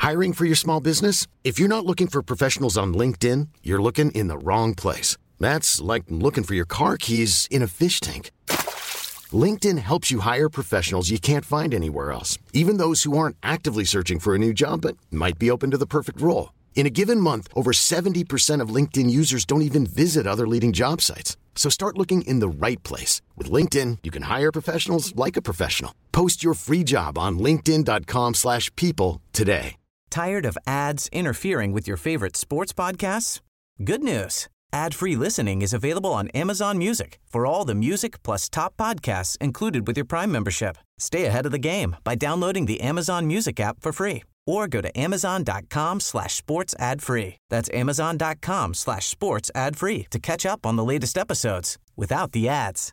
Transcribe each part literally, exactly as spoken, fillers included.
Hiring for your small business? If you're not looking for professionals on LinkedIn, you're looking in the wrong place. That's like looking for your car keys in a fish tank. LinkedIn helps you hire professionals you can't find anywhere else, even those who aren't actively searching for a new job but might be open to the perfect role. In a given month, over seventy percent of LinkedIn users don't even visit other leading job sites. So start looking in the right place. With LinkedIn, you can hire professionals like a professional. Post your free job on linkedin.com slash people today. Tired of ads interfering with your favorite sports podcasts? Good news. Ad-free listening is available on Amazon Music for all the music plus top podcasts included with your Prime membership. Stay ahead of the game by downloading the Amazon Music app for free or go to amazon.com slash sports ad free. That's amazon.com slash sports ad free to catch up on the latest episodes without the ads.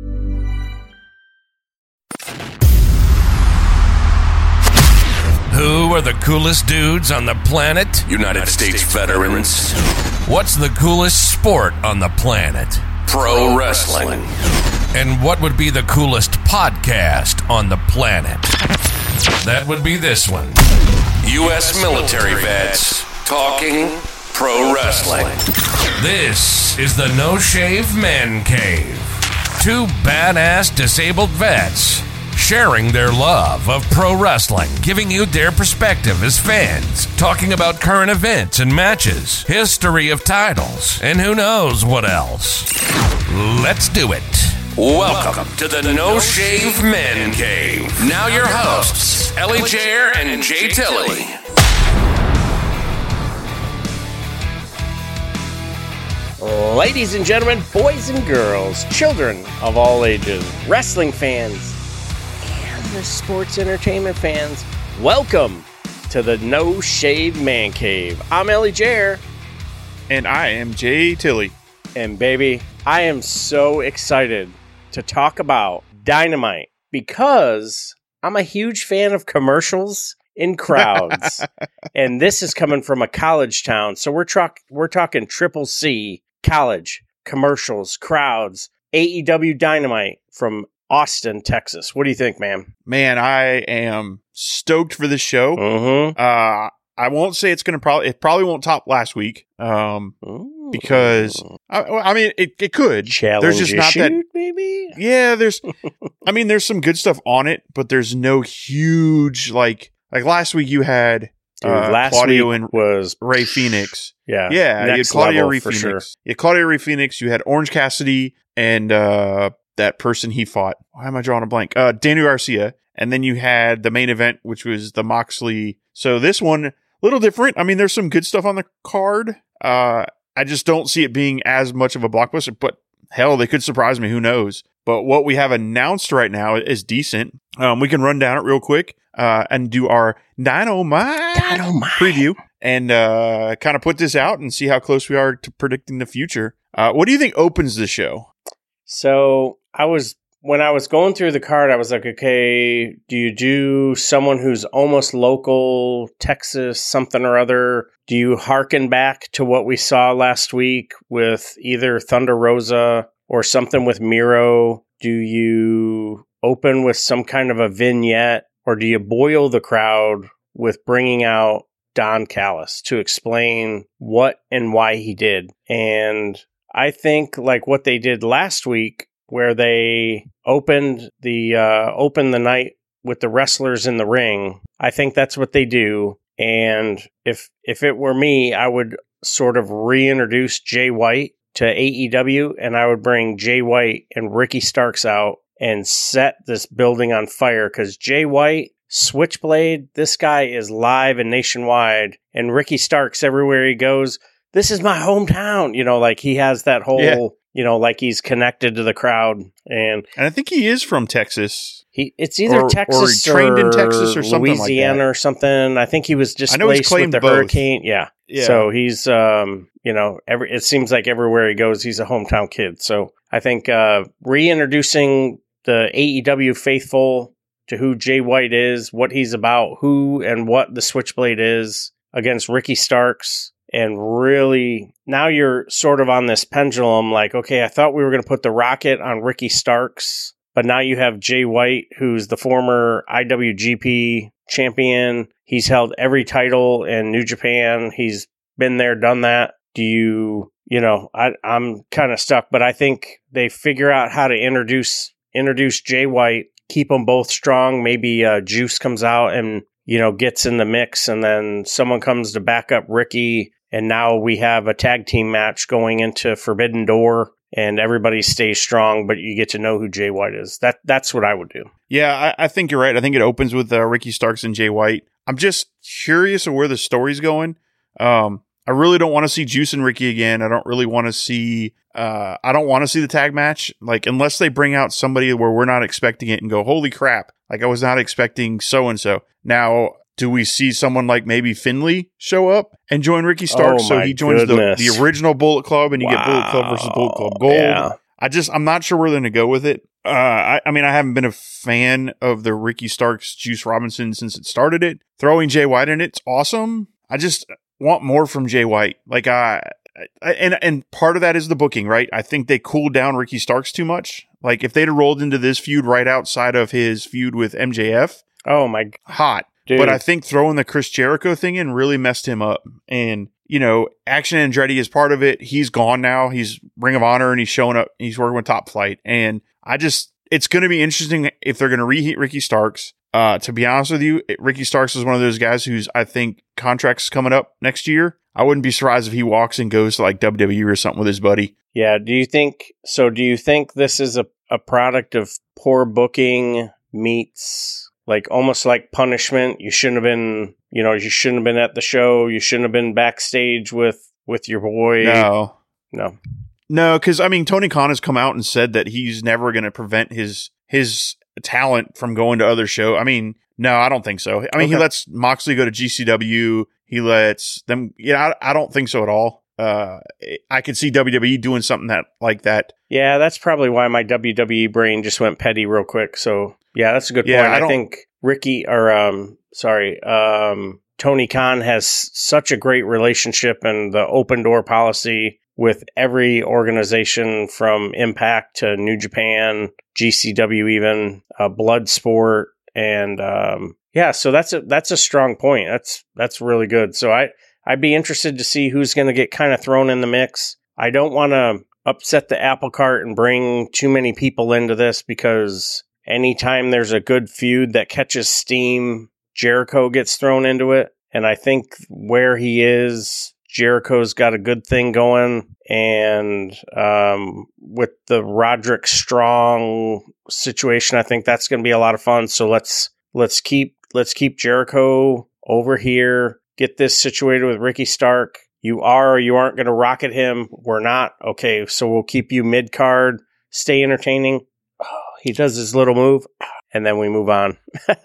Who are the coolest dudes on the planet? United, United States, States veterans. What's the coolest sport on the planet? Pro wrestling. And what would be the coolest podcast on the planet? That would be this one. U S military vets talking pro wrestling. This is the No Shave Man Cave. Two badass disabled vets sharing their love of pro wrestling, giving you their perspective as fans, talking about current events and matches, history of titles, and who knows what else. Let's do it. Welcome to the No Shave Men Cave. Now your hosts, Ellie Jair and Jay Tilley. Ladies and gentlemen, boys and girls, children of all ages, wrestling fans, and the sports entertainment fans, welcome to the No Shave Man Cave. I'm Ellie Jair. And I am Jay Tilley. And baby, I am so excited to talk about Dynamite because I'm a huge fan of commercials in crowds. And this is coming from a college town. So we're, tra- we're talking Triple C, college, commercials, crowds, A E W Dynamite from Austin, Texas. What do you think, man? Man, I am stoked for this show. Mm-hmm. Uh, I won't say it's going to probably, it probably won't top last week. Um, Ooh. Because, I, I mean, it, it could. Challenge there's just not issued, that, maybe? Yeah, there's, I mean, there's some good stuff on it, but there's no huge, like, like last week you had Dude, uh, last Claudio week and was Ray Phoenix. Yeah. Yeah, you had Next Claudio level Ray for Phoenix. sure. You had Claudio Ray Phoenix. You had Orange Cassidy and uh, that person he fought. Why am I drawing a blank? Uh, Daniel Garcia. And then you had the main event, which was the Moxley. So this one, a little different. I mean, there's some good stuff on the card. Uh, I just don't see it being as much of a blockbuster, but hell, they could surprise me. Who knows? But what we have announced right now is decent. Um, we can run down it real quick uh, and do our Dynamite, Dynamite. preview and uh, kind of put this out and see how close we are to predicting the future. Uh, what do you think opens the show? So I was, when I was going through the card, I was like, okay, do you do someone who's almost local, Texas, something or other? Do you hearken back to what we saw last week with either Thunder Rosa or something with Miro? Do you open with some kind of a vignette, or do you boil the crowd with bringing out Don Callis to explain what and why he did? And I think like what they did last week, where they opened the uh, opened the night with the wrestlers in the ring, I think that's what they do. And if if it were me, I would sort of reintroduce Jay White to A E W, and I would bring Jay White and Ricky Starks out and set this building on fire, because Jay White, Switchblade, this guy is live and nationwide, and Ricky Starks, everywhere he goes, this is my hometown. You know, like he has that whole, yeah. you know, like he's connected to the crowd. And and I think he is from Texas. He It's either or, Texas or trained or in Texas or something Louisiana like that. or something. I think he was displaced I know he's claimed with the both. hurricane. Yeah. Yeah. So he's, um, you know, every it seems like everywhere he goes, he's a hometown kid. So I think uh, reintroducing the A E W faithful to who Jay White is, what he's about, who and what the Switchblade is against Ricky Starks. And really, now you're sort of on this pendulum, like, okay, I thought we were going to put the Rocket on Ricky Starks but now you have Jay White, who's the former I W G P champion. He's held every title in New Japan. He's been there, done that. Do you, you know, I, I'm kind of stuck, but I think they figure out how to introduce introduce Jay White, keep them both strong. Maybe uh, Juice comes out and, you know, gets in the mix, and then someone comes to back up Ricky, and now we have a tag team match going into Forbidden Door, and everybody stays strong, but you get to know who Jay White is. That That's what I would do. Yeah, I, I think you're right. I think it opens with uh, Ricky Starks and Jay White. I'm just curious of where the story's going. Um, I really don't want to see Juice and Ricky again. I don't really want to see, uh, I don't want to see the tag match. Like, unless they bring out somebody where we're not expecting it and go, holy crap. Like, I was not expecting so-and-so. Now, do we see someone like maybe Finley show up and join Ricky Starks? Oh, so he joins the, the original Bullet Club, and you wow. get Bullet Club versus Bullet Club Gold. Yeah. I just, I'm not sure where they're going to go with it. Uh, I, I mean, I haven't been a fan of the Ricky Starks, Juice Robinson since it started it. Throwing Jay White in it's awesome. I just want more from Jay White. Like, I, I, and, and part of that is the booking, right? I think they cooled down Ricky Starks too much. Like, if they'd have rolled into this feud right outside of his feud with M J F, oh my, hot. Dude. But I think throwing the Chris Jericho thing in really messed him up. And, you know, Action Andretti is part of it. He's gone now. He's Ring of Honor, and he's showing up. He's working with Top Flight. And I just, it's going to be interesting if they're going to reheat Ricky Starks. Uh, to be honest with you, Ricky Starks is one of those guys who's, I think, contract's coming up next year. I wouldn't be surprised if he walks and goes to like W W E or something with his buddy. Yeah. Do you think, so do you think this is a, a product of poor booking meets, like almost like punishment? You shouldn't have been, you know, you shouldn't have been at the show. You shouldn't have been backstage with, with your boy. No. No. No, because, I mean, Tony Khan has come out and said that he's never going to prevent his his talent from going to other shows. I mean, no, I don't think so. I mean, okay. He lets Moxley go to G C W. He lets them, yeah, I, I don't think so at all. Uh, I could see W W E doing something that like that. Yeah, that's probably why my W W E brain just went petty real quick. So, yeah, that's a good yeah, point. I, I think Ricky, or, um, sorry, um, Tony Khan has such a great relationship and the open door policy with every organization from Impact to New Japan, G C W even, uh, Bloodsport, and um, yeah, so that's a that's a strong point. That's that's really good. So I I'd be interested to see who's going to get kind of thrown in the mix. I don't want to upset the apple cart and bring too many people into this, because anytime there's a good feud that catches steam, Jericho gets thrown into it, and I think where he is, Jericho's got a good thing going, and um, with the Roderick Strong situation, I think that's going to be a lot of fun. So let's let's keep let's keep Jericho over here. Get this situated with Ricky Stark. You are or you aren't going to rocket him. We're not. Okay, so we'll keep you mid card. Stay entertaining. Oh, he does his little move, and then we move on.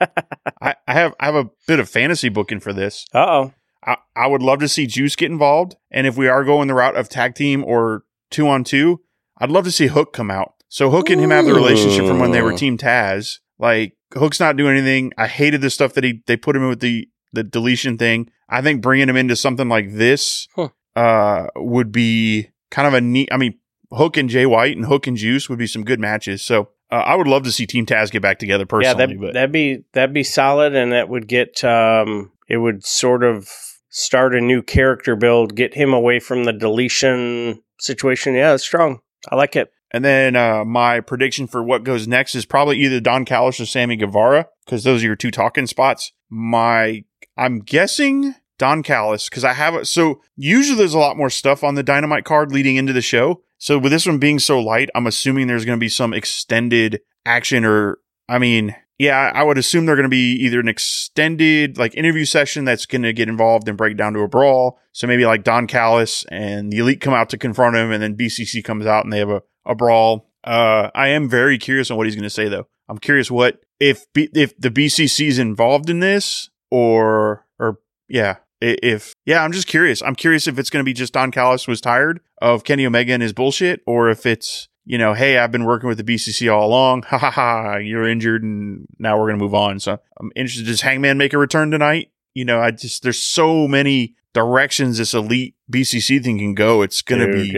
I, I have I have a bit of fantasy booking for this. Uh oh. I, I would love to see Juice get involved. And if we are going the route of tag team or two on two, I'd love to see Hook come out. So Hook and him have the relationship from when they were Team Taz. Like, Hook's not doing anything. I hated the stuff that he they put him in with the, the deletion thing. I think bringing him into something like this huh. uh, would be kind of a neat, I mean, Hook and Jay White and Hook and Juice would be some good matches. So uh, I would love to see Team Taz get back together personally. Yeah, that, but. that'd be, that'd be solid. And that would get, um, it would sort of start a new character build, get him away from the deletion situation. Yeah, it's strong. I like it. And then uh, my prediction for what goes next is probably either Don Callis or Sammy Guevara, because those are your two talking spots. My, I'm guessing Don Callis, because I have it. So usually there's a lot more stuff on the Dynamite card leading into the show. So with this one being so light, I'm assuming there's going to be some extended action, or, I mean, yeah, I would assume they're going to be either an extended like interview session that's going to get involved and break down to a brawl. So maybe like Don Callis and the Elite come out to confront him, and then B C C comes out and they have a, a brawl. Uh, I am very curious on what he's going to say, though. I'm curious what if B, if the B C C is involved in this, or or yeah, if yeah, I'm just curious. I'm curious if it's going to be just Don Callis was tired of Kenny Omega and his bullshit, or if it's, you know, hey, I've been working with the B C C all along. Ha ha ha, you're injured and now we're going to move on. So I'm interested. Does Hangman make a return tonight? You know, I just, there's so many directions this Elite B C C thing can go. It's going to be, yeah.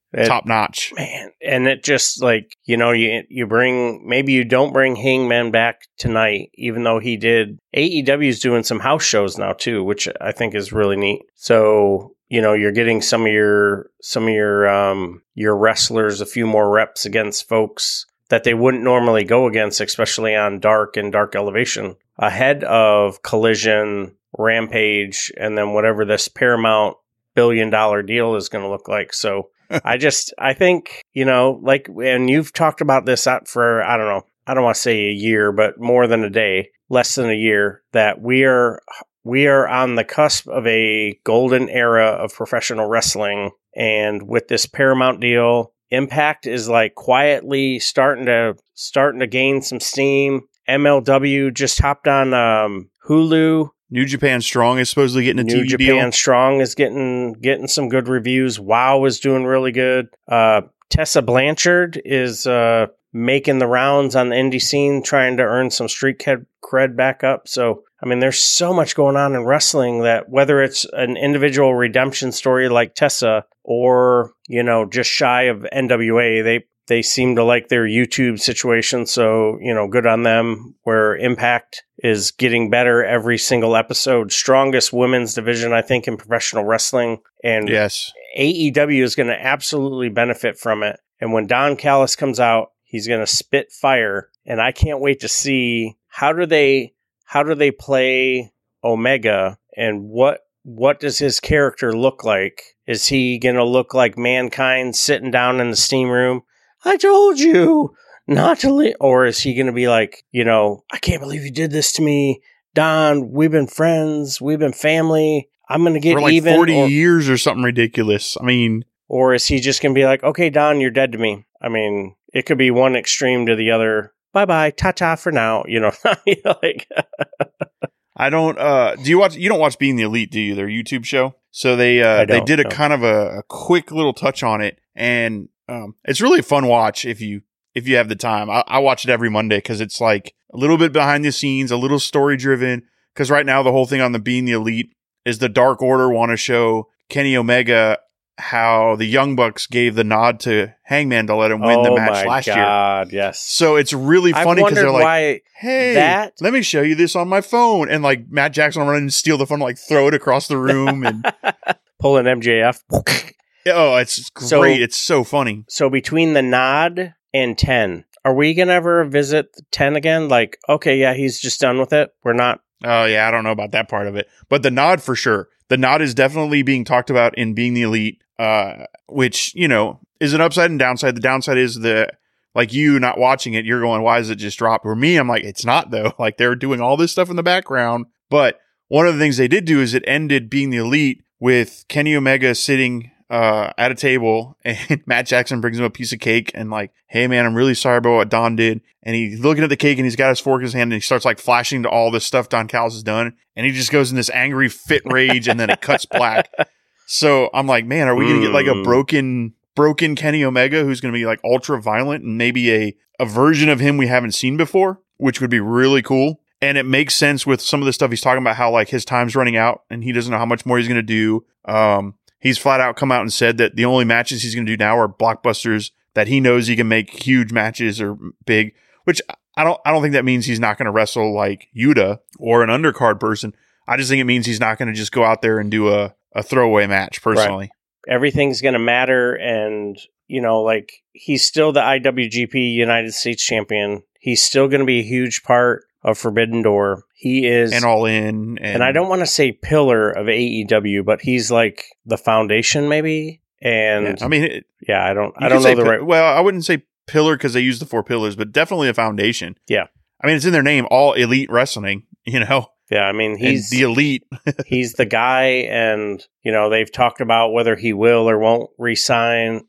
top notch. Man, and it just like, you know, you you bring, maybe you don't bring Hangman back tonight, even though he did. A E W's doing some house shows now too, which I think is really neat. So, you know, you're getting some of your some of your um your wrestlers a few more reps against folks that they wouldn't normally go against, especially on Dark and Dark Elevation, ahead of Collision, Rampage, and then whatever this Paramount billion dollar deal is going to look like. So I just, I think, you know, like, and you've talked about this out for, I don't know, I don't want to say a year, but more than a day, less than a year, that we are, we are on the cusp of a golden era of professional wrestling. And with this Paramount deal, Impact is like quietly starting to, starting to gain some steam. M L W just hopped on um, Hulu. New Japan Strong is supposedly getting a New T V Japan deal. Strong is getting getting some good reviews. WoW is doing really good. Uh, Tessa Blanchard is uh, making the rounds on the indie scene, trying to earn some street cred, cred back up. So, I mean, there's so much going on in wrestling that whether it's an individual redemption story like Tessa or, you know, just shy of N W A, they They seem to like their YouTube situation, so, you know, good on them, where Impact is getting better every single episode. Strongest women's division, I think, in professional wrestling. And yes, A E W is going to absolutely benefit from it. And when Don Callis comes out, he's going to spit fire. And I can't wait to see how do they how do they play Omega, and what what does his character look like? Is he going to look like Mankind sitting down in the steam room? I told you not to leave. Or is he going to be like, you know, I can't believe you did this to me, Don. We've been friends. We've been family. I'm going to get for like even. forty or, years or something ridiculous. I mean, or is he just going to be like, okay, Don, you're dead to me? I mean, it could be one extreme to the other. Bye bye, ta ta for now. You know, like. I don't. Uh, do you watch? You don't watch Being the Elite, do you? Their YouTube show. So they uh, they did a no. kind of a, a quick little touch on it, and um, it's really a fun watch if you if you have the time. I, I watch it every Monday because it's like a little bit behind the scenes, a little story driven. Because right now the whole thing on the Being the Elite is the Dark Order want to show Kenny Omega how the Young Bucks gave the nod to Hangman to let him win oh the match my last God, year. God, yes. So it's really funny because they're like, hey, that... let me show you this on my phone. And like Matt Jackson will run in and steal the phone, like throw it across the room and pull an M J F. Oh, it's great. So, it's so funny. So between the nod and ten, are we going to ever visit ten again? Like, okay, yeah, he's just done with it. We're not. Oh, yeah, I don't know about that part of it. But the nod for sure. The nod is definitely being talked about in Being the Elite, uh, which, you know, is an upside and downside. The downside is the, like you not watching it, you're going, why does it just drop? For me, I'm like, it's not though. Like they're doing all this stuff in the background. But one of the things they did do is it ended Being the Elite with Kenny Omega sitting uh, at a table and Matt Jackson brings him a piece of cake and like, hey man, I'm really sorry about what Don did. And he's looking at the cake and he's got his fork in his hand and he starts like flashing to all this stuff Don Callis has done. And he just goes in this angry fit rage and then it cuts black. So I'm like, man, are we going to get like a broken, broken Kenny Omega who's going to be like ultra violent and maybe a, a version of him we haven't seen before, which would be really cool. And it makes sense with some of the stuff he's talking about, how like his time's running out and he doesn't know how much more he's going to do. Um, he's flat out come out and said that the only matches he's going to do now are blockbusters that he knows he can make huge matches or big, which I don't, I don't think that means he's not going to wrestle like Yuta or an undercard person. I just think it means he's not going to just go out there and do a, a throwaway match personally. Right. Everything's going to matter. And, you know, like he's still the I W G P United States champion. He's still going to be a huge part of Forbidden Door. He is and All In. And, and I don't want to say pillar of A E W, but he's like the foundation maybe. And yeah, I mean, it, yeah, I don't, I don't know the pi- right. Well, I wouldn't say pillar because they use the four pillars, but definitely a foundation. Yeah. I mean, it's in their name, All Elite Wrestling, you know? Yeah. I mean, he's and the elite. He's the guy. And, you know, they've talked about whether he will or won't resign.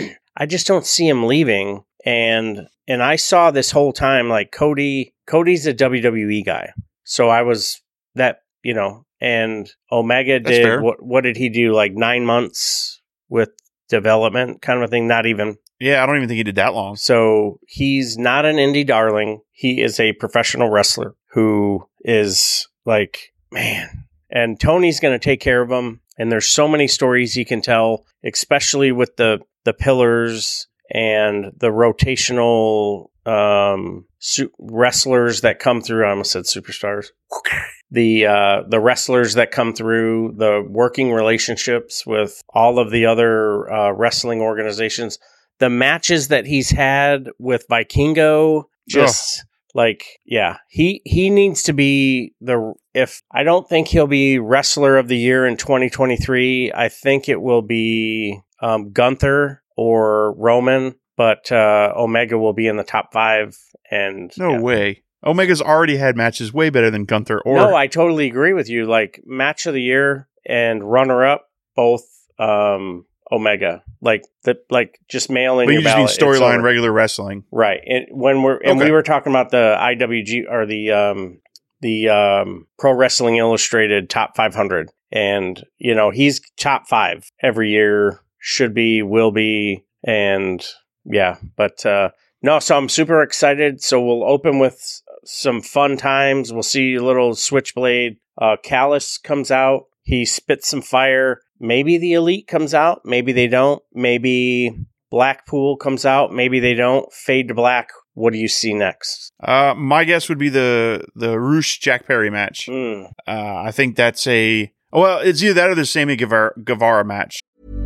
I just don't see him leaving. And, and I saw this whole time, like Cody, Cody's a W W E guy. So I was that, you know, and Omega That's did, fair. what, what did he do? Like nine months with development kind of a thing. Not even. Yeah, I don't even think he did that long. So he's not an indie darling. He is a professional wrestler who is like, man. And Tony's going to take care of him. And there's so many stories he can tell, especially with the the pillars and the rotational um, su- wrestlers that come through. I almost said superstars. The uh, the wrestlers that come through, the working relationships with all of the other uh, wrestling organizations, the matches that he's had with Vikingo, just Ugh. like, yeah, he he needs to be the. If I don't think he'll be Wrestler of the Year in twenty twenty-three, I think it will be um, Gunther or Roman, but uh, Omega will be in the top five. And no yeah. way. Omega's already had matches way better than Gunther. Or no, I totally agree with you. Like match of the year and runner up, both um, Omega. Like the like just mail in but your you just ballot. need storyline, regular wrestling, right? And when we're and okay. we were talking about the I W G or the um, the um, Pro Wrestling Illustrated top five hundred, and you know he's top five every year. Should be, will be, and yeah, but uh, no. So I'm super excited. So we'll open with some fun times. We'll see a little Switchblade. Uh, Callus comes out. He spits some fire. Maybe the Elite comes out. Maybe they don't. Maybe Blackpool comes out. Maybe they don't. Fade to Black. What do you see next? Uh, my guess would be the the Roosh Jack Perry match. Mm. Uh, I think that's a well, it's either that or the Sammy Guevara, Guevara match.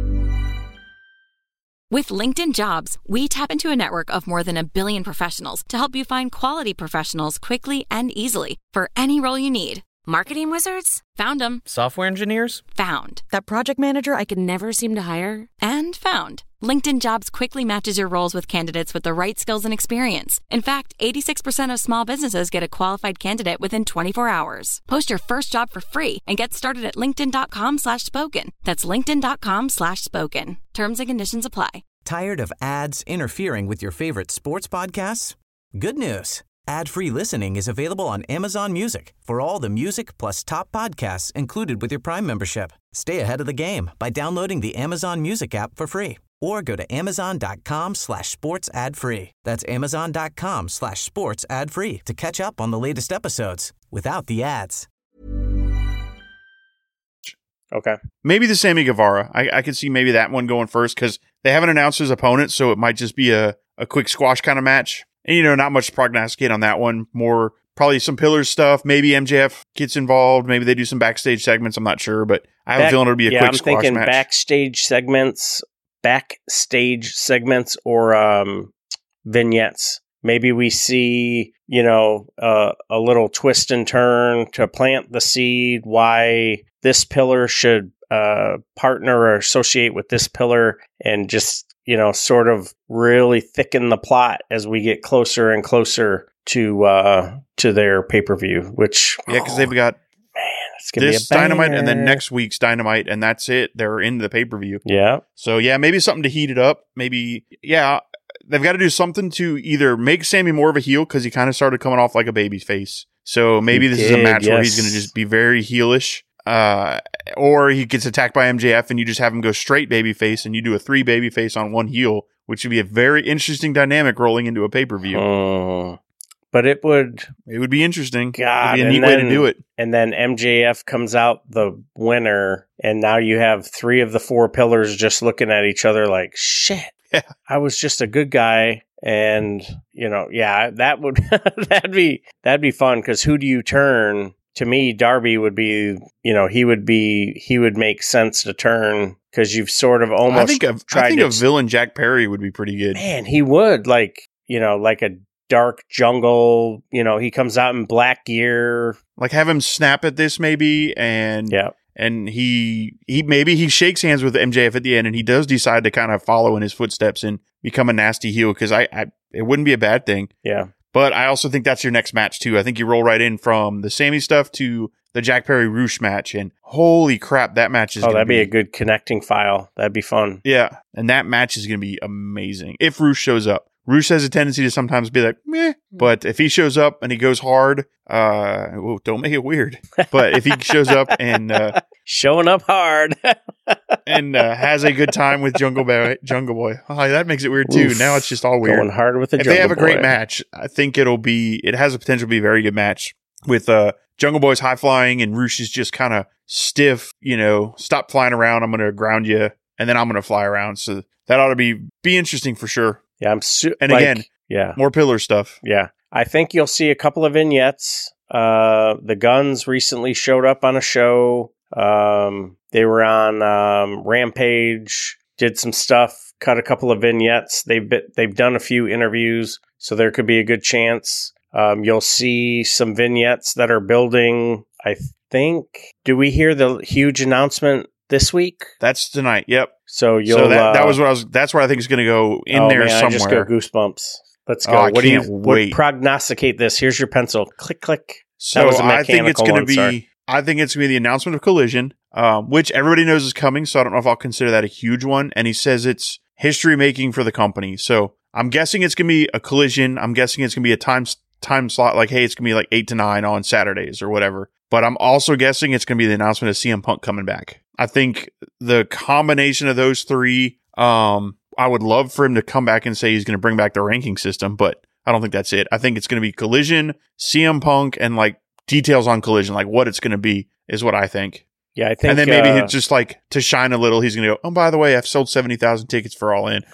With LinkedIn Jobs, we tap into a network of more than a billion professionals to help you find quality professionals quickly and easily for any role you need. Marketing wizards? Found them. Software engineers? Found. That project manager I could never seem to hire? And found. LinkedIn Jobs quickly matches your roles with candidates with the right skills and experience. In fact, eighty-six percent of small businesses get a qualified candidate within twenty-four hours. Post your first job for free and get started at linkedin.com slash spoken. That's linkedin.com slash spoken. Terms and conditions apply. Tired of ads interfering with your favorite sports podcasts? Good news. Ad-free listening is available on Amazon Music for all the music plus top podcasts included with your Prime membership. Stay ahead of the game by downloading the Amazon Music app for free or go to amazon.com slash sports ad free. That's amazon.com slash sports ad free to catch up on the latest episodes without the ads. Okay. Maybe the Sammy Guevara. I, I could see maybe that one going first because they haven't announced his opponent, so it might just be a, a quick squash kind of match. And, you know, not much to prognosticate on that one. More probably some Pillars stuff. Maybe M J F gets involved. Maybe they do some backstage segments. I'm not sure, but I have Back, a feeling it'll be a yeah, quick I'm squash thinking match. backstage segments, backstage segments, or um, vignettes. Maybe we see, you know, uh, a little twist and turn to plant the seed. Why this pillar should uh, partner or associate with this pillar, and just, you know, sort of really thicken the plot as we get closer and closer to uh, to their pay per view. Which yeah, because oh, they've got man, it's gonna this be a Dynamite and then next week's Dynamite, and that's it. They're into the pay per view. Yeah. So yeah, maybe something to heat it up. Maybe yeah, they've got to do something to either make Sammy more of a heel because he kind of started coming off like a baby face. So maybe he this did, is a match yes. where he's going to just be very heelish. Uh, or he gets attacked by M J F and you just have him go straight babyface and you do a three babyface on one heel, which would be a very interesting dynamic rolling into a pay-per-view. Uh, but it would... It would be interesting. God, it would be a neat then, way to do it. And then M J F comes out the winner, and now you have three of the four pillars just looking at each other like, shit, yeah. I was just a good guy. And, you know, yeah, that would that'd be that'd be fun, because who do you turn? To me, Darby would be, you know, he would be, he would make sense to turn, because you've sort of almost I think a, tried I think to, a villain Jack Perry would be pretty good. Man, he would, like, you know, like a dark jungle, you know, he comes out in black gear. Like have him snap at this maybe, and yeah. And he, he maybe he shakes hands with M J F at the end, and he does decide to kind of follow in his footsteps and become a nasty heel, because I, I, it wouldn't be a bad thing. Yeah. But I also think that's your next match, too. I think you roll right in from the Sammy stuff to the Jack Perry Roosh match. And holy crap, that match is Oh, going to that'd be, be a good connecting file. That'd be fun. Yeah. And that match is going to be amazing. If Roosh shows up. Roosh has a tendency to sometimes be like, meh. But if he shows up and he goes hard, uh, well, don't make it weird. But if he shows up and... Uh, Showing up hard. and uh, has a good time with Jungle Boy. Jungle Boy. Oh, that makes it weird too. Oof, now it's just all weird. Going hard with the if Jungle they have a great Boy. match, I think it'll be. It has a potential to be a very good match with uh, Jungle Boy's high flying and Roosh is just kind of stiff. You know, stop flying around. I'm going to ground you. and then I'm going to fly around. So that ought to be be interesting for sure. Yeah, I'm su- and like, again, yeah, more pillar stuff. Yeah, I think you'll see a couple of vignettes. Uh, the Guns recently showed up on a show. Um, they were on um, Rampage, did some stuff, cut a couple of vignettes. They've been, they've done a few interviews, so there could be a good chance. Um, you'll see some vignettes that are building. I think. Do we hear the huge announcement this week? That's tonight. Yep. So you'll. So that, that uh, was what I was. That's where I think it's going to go in oh, there man, somewhere. I just got goosebumps. Let's go. Oh, I what do you can't what wait. prognosticate this? Here's your pencil. Click, click. So That was a I think it's mechanical going to one, be. sorry. I think it's going to be the announcement of Collision, um, which everybody knows is coming. So I don't know if I'll consider that a huge one. And he says it's history making for the company. So I'm guessing it's going to be a Collision. I'm guessing it's going to be a time time slot. Like, hey, it's going to be like eight to nine on Saturdays or whatever. But I'm also guessing it's going to be the announcement of C M Punk coming back. I think the combination of those three. Um, I would love for him to come back and say he's going to bring back the ranking system, but I don't think that's it. I think it's going to be Collision, C M Punk, and like details on Collision, like what it's going to be is what I think. Yeah, I think. And then maybe uh, he'd just like to shine a little, he's going to go, oh, by the way, I've sold seventy thousand tickets for All In.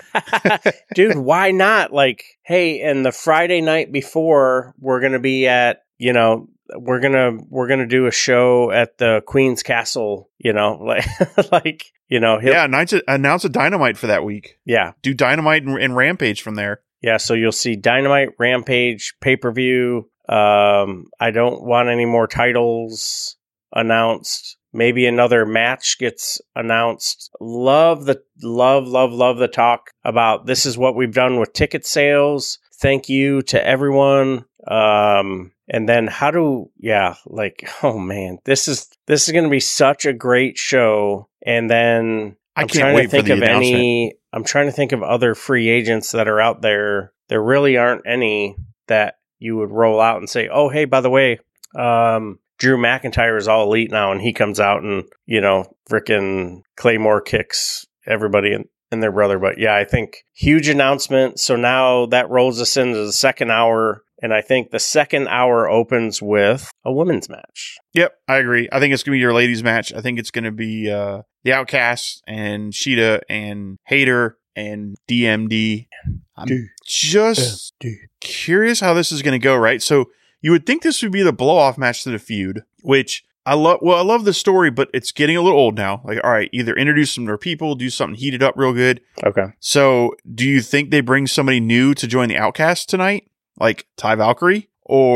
dude, why not? Like, hey, and the Friday night before, we're going to be at, you know, we're going to, we're going to do a show at the Queen's Castle, you know, like, like, you know, he'll, Yeah, announce a, announce a Dynamite for that week. yeah. Do Dynamite and, and Rampage from there. Yeah, so you'll see Dynamite, Rampage, pay-per-view. Um, I don't want any more titles announced. Maybe another match gets announced. Love the love, love, love the talk about this is what we've done with ticket sales. Thank you to everyone. Um, and then how do yeah, like oh man, this is this is going to be such a great show. And then I I'm can't trying wait to think for the of announcement. any. I'm trying to think of other free agents that are out there. There really aren't any that you would roll out and say, "Oh, hey, by the way, um, Drew McIntyre is all elite now," and he comes out and you know, frickin' Claymore kicks everybody and, and their brother. But yeah, I think huge announcement. So now that rolls us into the second hour. And I think the second hour opens with a women's match. Yep, I agree. I think it's going to be your ladies match. I think it's going to be uh, the Outcasts and Sheeta and Hayter and D M D. I'm D- just D- curious how this is going to go, right? So you would think this would be the blow-off match to the feud, which I love. Well, I love the story, but it's getting a little old now. Like, all right, either introduce some more people, do something heated up real good. Okay. So do you think they bring somebody new to join the Outcasts tonight? Like Ty Valkyrie?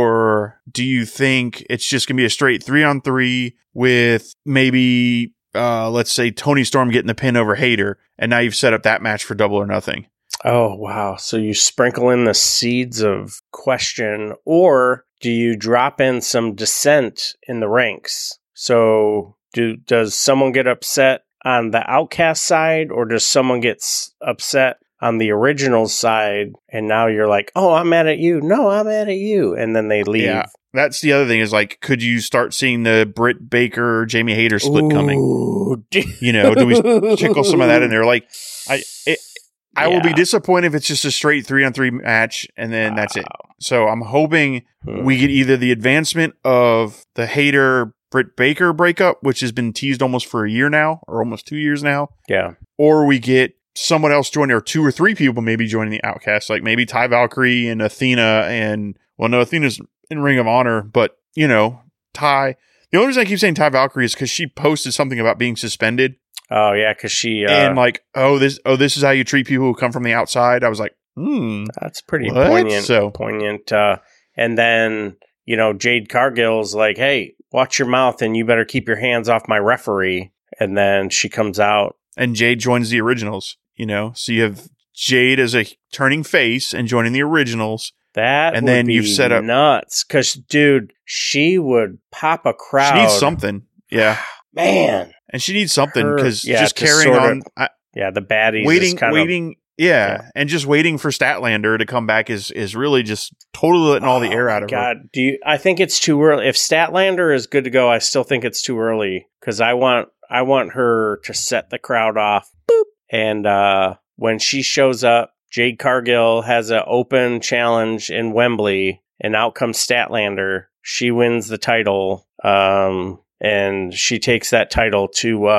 Or do you think it's just going to be a straight three on three with maybe, uh, let's say, Tony Storm getting the pin over Hayter, and now you've set up that match for Double or Nothing? Oh, wow. So you sprinkle in the seeds of question, or do you drop in some dissent in the ranks? So do does someone get upset on the Outcast side, or does someone get s- upset on the original side, and now you're like, oh, I'm mad at you. No, I'm mad at you. And then they leave. Yeah. That's the other thing is like, could you start seeing the Britt Baker, Jamie Hayter split coming? Ooh, dude. You know, do we tickle some of that in there? Like, I, it, I will be Yeah. disappointed if it's just a straight three on three match and then that's it. Wow. So I'm hoping Hmm. we get either the advancement of the Hayter Britt Baker breakup, which has been teased almost for a year now, or almost two years now, Yeah. or we get someone else joining, or two or three people maybe joining the Outcast, like maybe Ty Valkyrie and Athena, and well, no, Athena's in Ring of Honor, but you know, Ty. The only reason I keep saying Ty Valkyrie is because she posted something about being suspended, Oh, yeah, because she... Uh, and like, oh, this, oh, this is how you treat people who come from the outside. I was like, hmm, That's pretty What? poignant. So- poignant. Uh, and then, you know, Jade Cargill's like, hey, watch your mouth and you better keep your hands off my referee. And then she comes out. and Jade joins the originals. You know, so you have Jade as a turning face and joining the originals. That And would then be you've set up- nuts. Because, dude, she would pop a crowd. She needs something, yeah, Man. and she needs something Her- because yeah, just to carrying sort on. of- I, Yeah, the baddies. waiting, is kind waiting, yeah, Yeah. and just waiting for Statlander to come back is is really just totally letting all the Oh, air out of God, her. do you? I think it's too early. If Statlander is good to go, I still think it's too early because I want I want her to set the crowd off. Boop. And uh, when she shows up, Jade Cargill has an open challenge in Wembley, and out comes Statlander. She wins the title, um, and she takes that title to uh,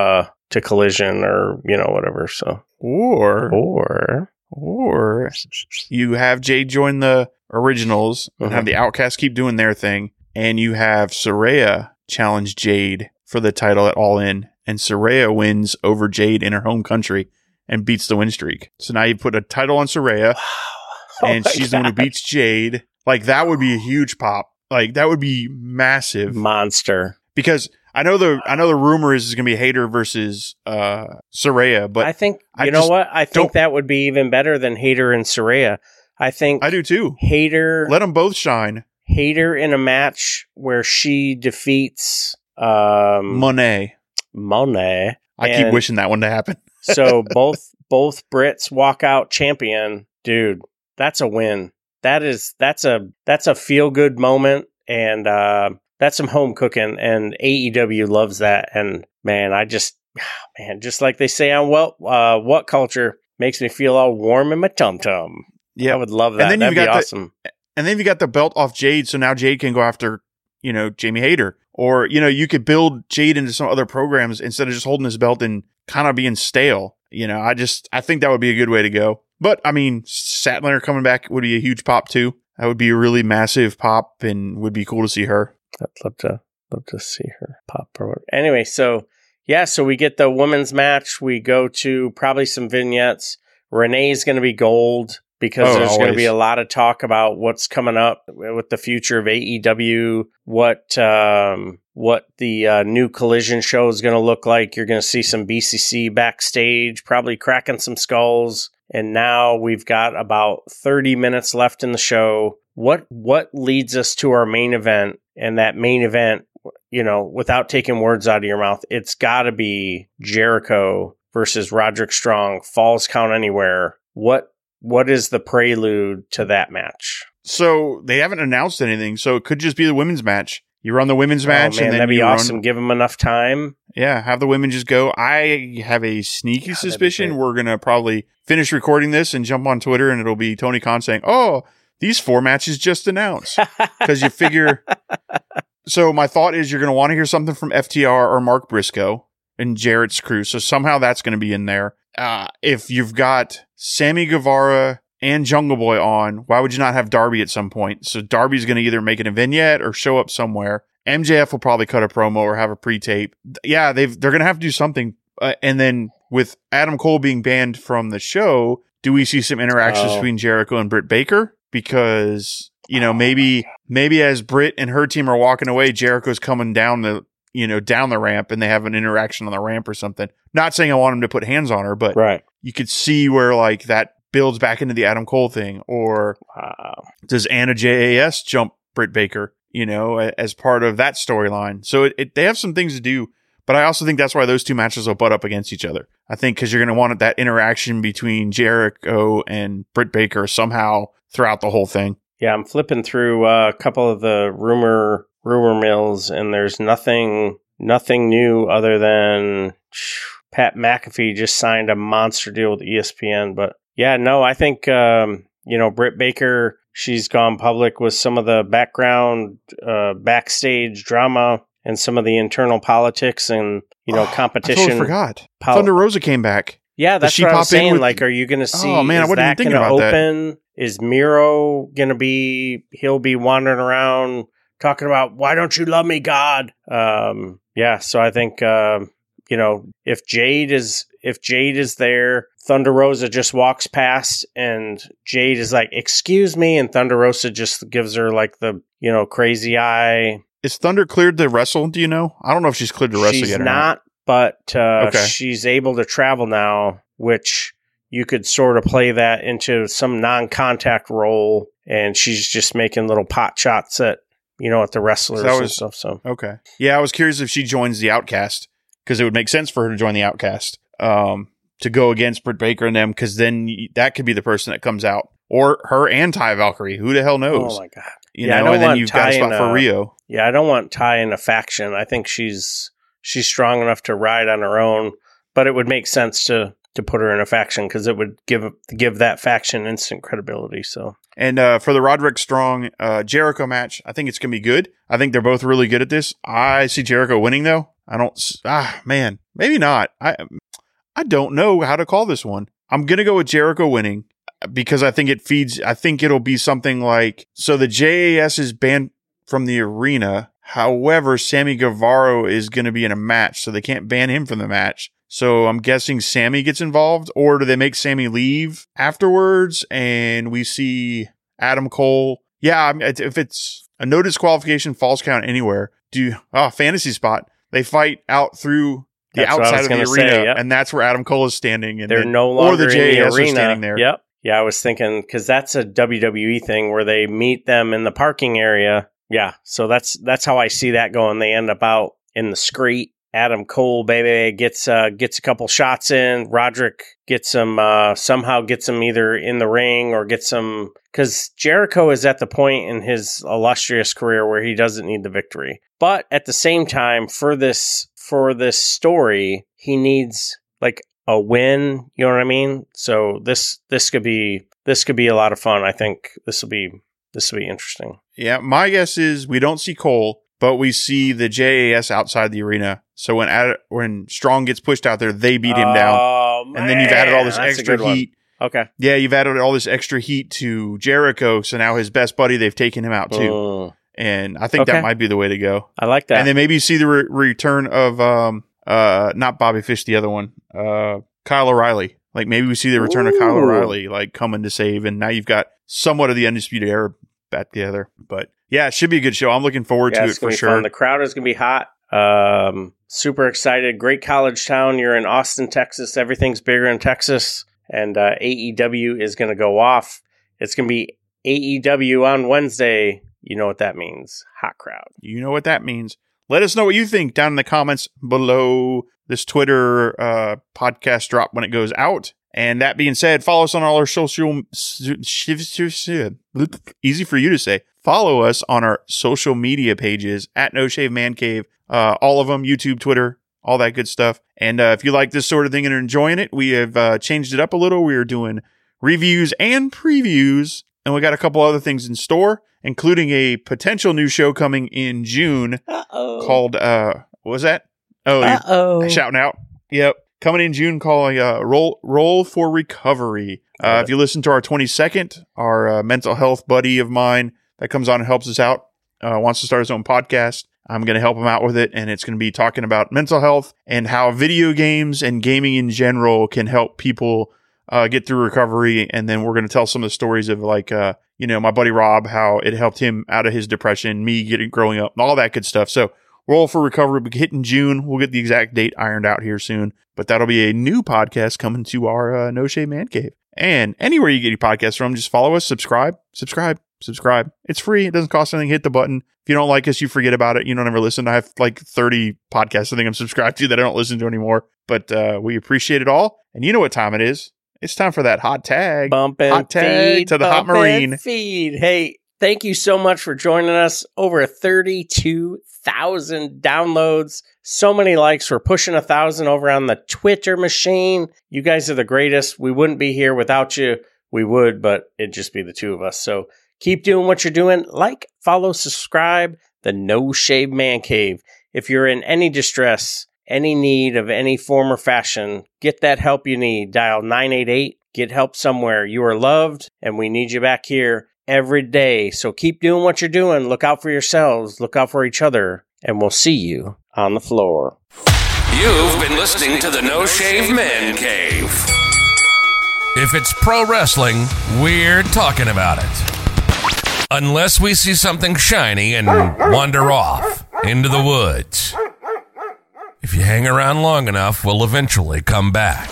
to Collision or, you know, whatever. So, Or, or, or you have Jade join the originals and Mhm. have the Outcasts keep doing their thing. And you have Saraya challenge Jade for the title at All In. And Saraya wins over Jade in her home country and beats the win streak. So now you put a title on Saraya. Oh and my she's the one who God. beats Jade. Like, that would be a huge pop. Like, that would be massive. monster. Because I know the I know the rumor is it's going to be Hayter versus uh, Saraya, but I think, you I know just what? I think don't- that would be even better than Hayter and Saraya. I think I do too. Hayter, Let them both shine. Hayter in a match where she defeats um, Monet. Monet. I keep and wishing that one to happen. so both both Brits walk out champion. Dude, that's a win. That is that's a that's a feel good moment, and uh, that's some home cooking. And A E W loves that. And man, I just man, just like they say on well, uh, What Culture, makes me feel all warm in my tum tum. Yeah. I would love that. And then That'd you've be got the- awesome. And then you got the belt off Jade, so now Jade can go after, you know, Jamie Hayter. Or, you know, you could build Jade into some other programs instead of just holding his belt and kind of being stale. You know, I just, I think that would be a good way to go. But, I mean, Statlander coming back would be a huge pop, too. That would be a really massive pop and would be cool to see her. I'd love to love to see her pop. Or anyway, so yeah, so we get the women's match. We go to probably some vignettes. Renee's going to be gold because Oh, there's going to always. be a lot of talk about what's coming up with the future of A E W, what um, what the uh, new Collision show is going to look like. You're going to see some B C C backstage, probably cracking some skulls. And now we've got about thirty minutes left in the show. What what leads us to our main event? And that main event, you know, without taking words out of your mouth, it's got to be Jericho versus Roderick Strong, Falls Count Anywhere. What what is the prelude to that match? So they haven't announced anything, so it could just be the women's match. You run the women's match, oh, man, and then that'd be you awesome. run, Give them enough time. yeah, have the women just go. I have a sneaky God, that'd be suspicion great. we're gonna probably finish recording this and jump on Twitter, and it'll be Tony Khan saying, "Oh, these four matches just announced," because you figure. So my thought is you're gonna want to hear something from F T R or Mark Briscoe and Jarrett's crew. So somehow that's going to be in there. Uh, if you've got Sammy Guevara and Jungle Boy on, why would you not have Darby at some point? So Darby's going to either make it a vignette or show up somewhere. M J F will probably cut a promo or have a pre-tape. Yeah, they've, they're going to have to do something. Uh, and then with Adam Cole being banned from the show, do we see some interactions Oh. between Jericho and Britt Baker? Because, you know, maybe, maybe as Britt and her team are walking away, Jericho's coming down the, you know, down the ramp and they have an interaction on the ramp or something. Not saying I want him to put hands on her, but Right. you could see where like that builds back into the Adam Cole thing. Or Wow. does Anna J A S jump Britt Baker, you know, a- as part of that storyline? So it, it, they have some things to do, but I also think that's why those two matches will butt up against each other. I think because you're going to want that interaction between Jericho and Britt Baker somehow throughout the whole thing. Yeah, I'm flipping through uh, a couple of the rumor rumor mills, and there's nothing nothing new other than Pat McAfee just signed a monster deal with E S P N. But yeah, no, I think um, you know Britt Baker. She's gone public with some of the background, uh, backstage drama, and some of the internal politics and you know Oh, competition. I totally forgot. Pol- Thunder Rosa came back. Yeah, Does that's she what I pop was in saying. with- Like, are you going to see? Oh, man, I is wasn't even that thinking gonna about that. open? Is Miro going to be? He'll be wandering around talking about why don't you love me, God? Um, yeah. So I think um, you know if Jade is if Jade is there, Thunder Rosa just walks past, and Jade is like, "Excuse me," and Thunder Rosa just gives her like the you know crazy eye. Is Thunder cleared to wrestle? Do you know? I don't know if she's cleared to wrestle She's yet or not, not. but uh, Okay. she's able to travel now, which you could sort of play that into some non-contact role, and she's just making little pot shots at you know at the wrestlers That and was- stuff. So Okay. Yeah, I was curious if she joins the Outcast because it would make sense for her to join the Outcast um, to go against Britt Baker and them because then y- that could be the person that comes out. Or her and Ty Valkyrie. Who the hell knows? oh my god, you Yeah, I know, don't and then want you've got a Ty spot in for a- Rio. yeah, I don't want Ty in a faction. I think she's she's strong enough to ride on her own, but it would make sense to to put her in a faction because it would give give that faction instant credibility. So. And uh, for the Roderick Strong uh, Jericho match, I think it's going to be good. I think they're both really good at this. I see Jericho winning, though. I don't. s- Ah, man. maybe not. I I don't know how to call this one. I'm gonna go with Jericho winning because I think it feeds. I think it'll be something like so. The J A S is banned from the arena. However, Sammy Guevara is going to be in a match, so they can't ban him from the match. So I'm guessing Sammy gets involved, or do they make Sammy leave afterwards? And we see Adam Cole. Yeah, I mean, if it's a no disqualification, false count anywhere, do oh fantasy spot. They fight out through the That's outside of the arena, say, yep. and that's where Adam Cole is standing. And They're then, no longer or the J A S in the are arena. standing there. Yep. Yeah, I was thinking because that's a W W E thing where they meet them in the parking area. Yeah, so that's that's how I see that going. They end up out in the street. Adam Cole, baby, gets uh, gets a couple shots in. Roderick gets him uh, somehow gets him either in the ring or gets him because Jericho is at the point in his illustrious career where he doesn't need the victory. But at the same time, for this for this story, he needs like a win. You know what I mean? So this this could be this could be a lot of fun. I think this will be this will be interesting. Yeah, my guess is we don't see Cole, but we see the J A S outside the arena. So when Ad- when Strong gets pushed out there, they beat him oh, down. Man. And then you've added all this That's extra heat. Okay. Yeah, you've added all this extra heat to Jericho. So now his best buddy, they've taken him out too. Mm. And I think Okay. that might be the way to go. I like that. And then maybe you see the re- return of, um, uh, not Bobby Fish, the other one, uh, Kyle O'Reilly. Like maybe we see the return Ooh. of Kyle O'Reilly, like coming to save. And now you've got somewhat of the Undisputed Era back together. But yeah, it should be a good show. I'm looking forward yeah, to it's it gonna for be sure. Fun. The crowd is going to be hot. Um, super excited. Great college town. You're in Austin, Texas. Everything's bigger in Texas. And uh, A E W is going to go off. It's going to be A E W on Wednesday. You know what that means. Hot crowd. You know what that means. Let us know what you think down in the comments below this Twitter uh, podcast drop when it goes out. And that being said, follow us on all our social... Easy for you to say. Follow us on our social media pages at No Shave Man Cave. Uh, all of them, YouTube, Twitter, all that good stuff. And uh, if you like this sort of thing and are enjoying it, we have uh, changed it up a little. We are doing reviews and previews. And we got a couple other things in store, including a potential new show coming in June Uh-oh. called... Uh, what was that? Oh, Uh-oh. you're shouting out. Yep. Coming in June, calling uh, Roll Roll for Recovery. Uh, if you listen to our twenty-second, our uh, mental health buddy of mine that comes on and helps us out, uh, wants to start his own podcast. I'm going to help him out with it, and it's going to be talking about mental health and how video games and gaming in general can help people uh, get through recovery. And then we're going to tell some of the stories of like, uh, you know, my buddy Rob, how it helped him out of his depression, me getting growing up, and all that good stuff. So Roll for Recovery will be hitting June. We'll get the exact date ironed out here soon. But that'll be a new podcast coming to our uh, No Shave Man Cave. And anywhere you get your podcasts from, just follow us, subscribe, subscribe, subscribe. It's free. It doesn't cost anything. Hit the button. If you don't like us, you forget about it. You don't ever listen. I have like thirty podcasts I think I'm subscribed to that I don't listen to anymore. But uh, we appreciate it all. And you know what time it is. It's time for that hot tag. Bump and hot tag feed, to the Hot bump Marine. and feed. Hey, thank you so much for joining us. Over thirty-two thousand downloads. So many likes. We're pushing a thousand over on the Twitter machine. You guys are the greatest. We wouldn't be here without you. We would, but it'd just be the two of us. So keep doing what you're doing. Like, follow, subscribe. The No Shave Man Cave. If you're in any distress, any need of any form or fashion, get that help you need. Dial nine eight eight. Get help somewhere. You are loved, and we need you back here every day. So keep doing what you're doing. Look out for yourselves. Look out for each other. And we'll see you on the floor. You've been listening to the No Shave Man Cave. If it's pro wrestling, we're talking about it. Unless we see something shiny and wander off into the woods. If you hang around long enough, we'll eventually come back.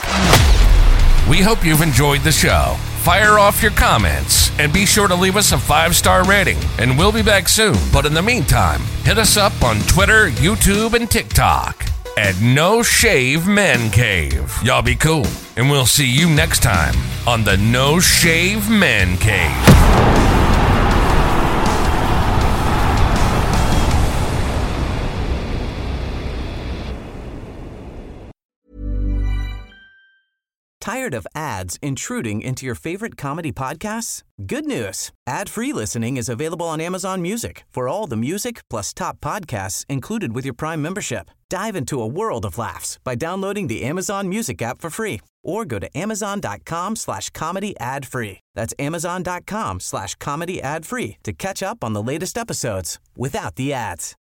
We hope you've enjoyed the show. Fire off your comments and be sure to leave us a five-star rating, and we'll be back soon. But in the meantime, hit us up on Twitter, YouTube, and TikTok at No Shave Men Cave. Y'all be cool, and we'll see you next time on the No Shave Men Cave. Tired of ads intruding into your favorite comedy podcasts? Good news. Ad-free listening is available on Amazon Music for all the music plus top podcasts included with your Prime membership. Dive into a world of laughs by downloading the Amazon Music app for free or go to amazon.com slash comedy ad free. That's amazon.com slash comedy ad free to catch up on the latest episodes without the ads.